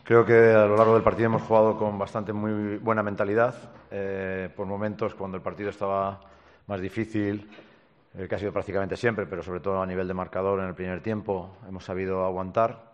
Creo que a lo largo del partido hemos jugado con bastante muy buena mentalidad. Por momentos, cuando el partido estaba más difícil, que ha sido prácticamente siempre, pero sobre todo a nivel de marcador en el primer tiempo, hemos sabido aguantar.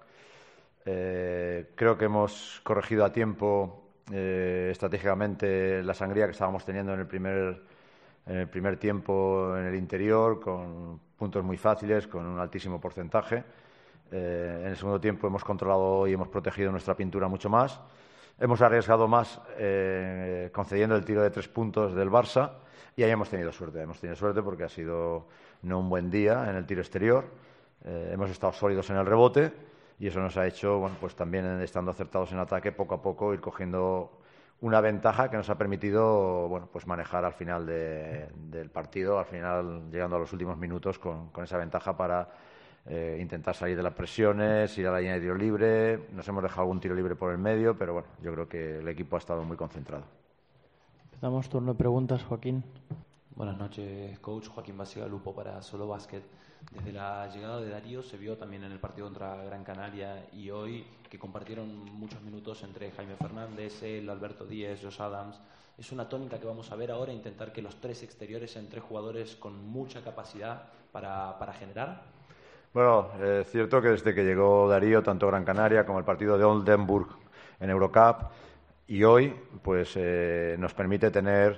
Creo que hemos corregido a tiempo estratégicamente la sangría que estábamos teniendo en el primer tiempo en el interior, con puntos muy fáciles, con un altísimo porcentaje. En el segundo tiempo hemos controlado y hemos protegido nuestra pintura mucho más. Hemos arriesgado más concediendo el tiro de 3 puntos del Barça y ahí hemos tenido suerte. Hemos tenido suerte porque ha sido no un buen día en el tiro exterior. Hemos estado sólidos en el rebote y eso nos ha hecho, bueno, pues también estando acertados en ataque, poco a poco ir cogiendo una ventaja que nos ha permitido, bueno, pues manejar al final del partido, al final llegando a los últimos minutos con esa ventaja para intentar salir de las presiones, ir a la línea de tiro libre. Nos hemos dejado algún tiro libre por el medio, pero bueno, yo creo que el equipo ha estado muy concentrado. Empezamos turno de preguntas, Joaquín. Buenas noches, coach. Joaquín Basigalupo para Solo Básquet. Desde la llegada de Darío se vio también en el partido contra Gran Canaria y hoy que compartieron muchos minutos entre Jaime Fernández, él, Alberto Díez, Josh Adams. Es una tónica que vamos a ver ahora, intentar que los tres exteriores sean tres jugadores con mucha capacidad para generar. Bueno, es cierto que desde que llegó Darío, tanto Gran Canaria como el partido de Oldenburg en Eurocup y hoy, pues nos permite tener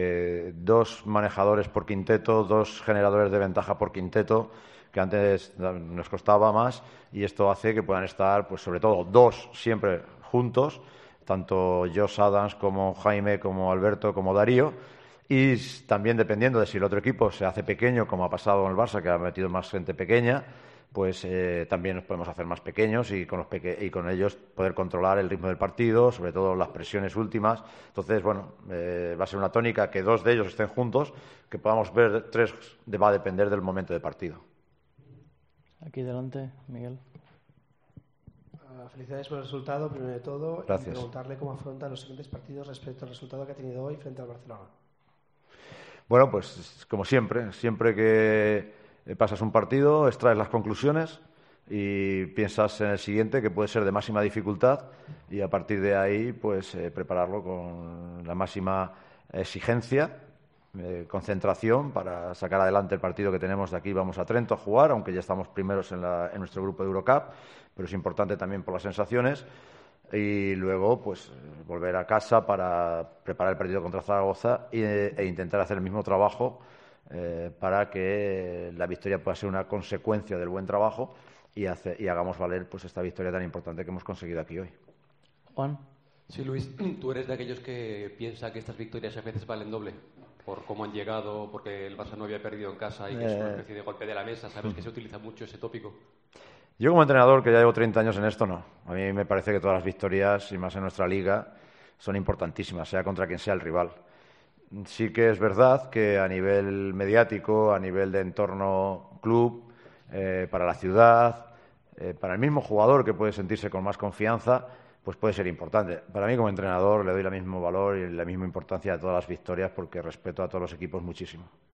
2 manejadores por quinteto, 2 generadores de ventaja por quinteto, que antes nos costaba más, y esto hace que puedan estar, pues sobre todo, 2 siempre juntos, tanto Josh Adams como Jaime, como Alberto, como Darío. Y también dependiendo de si el otro equipo se hace pequeño, como ha pasado con el Barça, que ha metido más gente pequeña, pues también nos podemos hacer más pequeños y con ellos poder controlar el ritmo del partido, sobre todo las presiones últimas. Entonces, bueno, va a ser una tónica que 2 de ellos estén juntos, que podamos ver 3 va a depender del momento de partido. Aquí delante, Miguel. Felicidades por el resultado, primero de todo. Gracias. Y preguntarle cómo afronta los siguientes partidos respecto al resultado que ha tenido hoy frente al Barcelona. Bueno, pues como siempre que pasas un partido, extraes las conclusiones y piensas en el siguiente, que puede ser de máxima dificultad, y a partir de ahí, pues prepararlo con la máxima exigencia, concentración para sacar adelante el partido que tenemos de aquí. Vamos a Trento a jugar, aunque ya estamos primeros en nuestro grupo de Eurocup, pero es importante también por las sensaciones. Y luego, pues, volver a casa para preparar el partido contra Zaragoza e intentar hacer el mismo trabajo para que la victoria pueda ser una consecuencia del buen trabajo y hagamos valer, pues, esta victoria tan importante que hemos conseguido aquí hoy. Juan. Sí, Luis, tú eres de aquellos que piensa que estas victorias a veces valen doble por cómo han llegado, porque el Barça no había perdido en casa y que es una especie de golpe de la mesa. ¿Sabes que se utiliza mucho ese tópico? Yo como entrenador, que ya llevo 30 años en esto, no. A mí me parece que todas las victorias, y más en nuestra liga, son importantísimas, sea contra quien sea el rival. Sí que es verdad que a nivel mediático, a nivel de entorno club, para la ciudad, para el mismo jugador que puede sentirse con más confianza, pues puede ser importante. Para mí como entrenador le doy el mismo valor y la misma importancia a todas las victorias porque respeto a todos los equipos muchísimo.